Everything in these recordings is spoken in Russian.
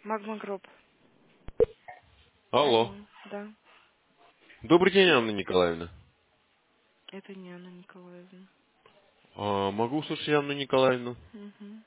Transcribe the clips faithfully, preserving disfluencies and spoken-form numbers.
Магма Гроб. Алло. Угу, да. Добрый день, Анна Николаевна. Это не Анна Николаевна. А, могу услышать Анну Николаевну? Угу.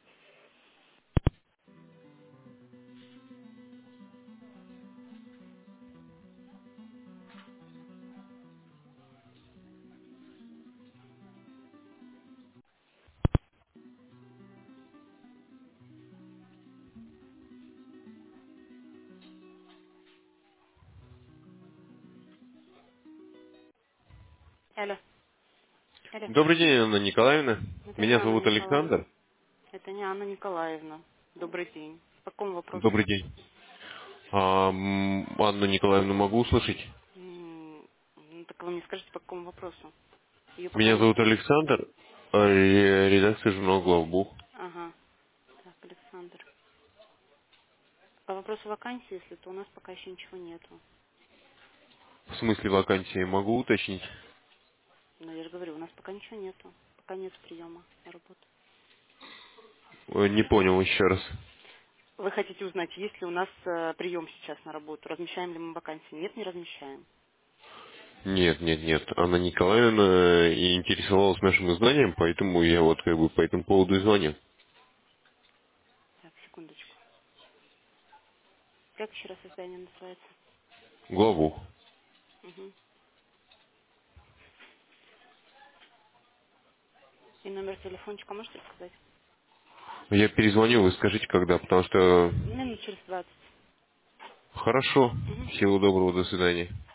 Алло, алло. Добрый день, Анна Николаевна. Это не Меня Анна зовут Николаевна. Александр. Это не Анна Николаевна. Добрый день. По какому вопросу? Добрый день. А, м, Анну Николаевну могу услышать? М, ну, так вы мне скажите, по какому вопросу? Ее пока Меня зовут нету. Александр, а, ре- редакция журнала «Главбух». Ага. Так, Александр. По вопросу вакансии, если то у нас пока еще ничего нету. В смысле вакансии могу уточнить? Но я же говорю, у нас пока ничего нету. Пока нет приема на работу. Э, Не понял еще раз. Вы хотите узнать, есть ли у нас э, прием сейчас на работу? Размещаем ли мы вакансии? Нет, не размещаем. Нет, нет, нет. Анна Николаевна и интересовалась нашим изданием, поэтому я вот как бы по этому поводу и звоню. Так, секундочку. Как еще раз издание называется? Главбух. Угу. И номер телефончика можете сказать? Я перезвоню, вы скажите, когда, потому что... Минут через двадцать. Хорошо. Угу. Всего доброго, до свидания.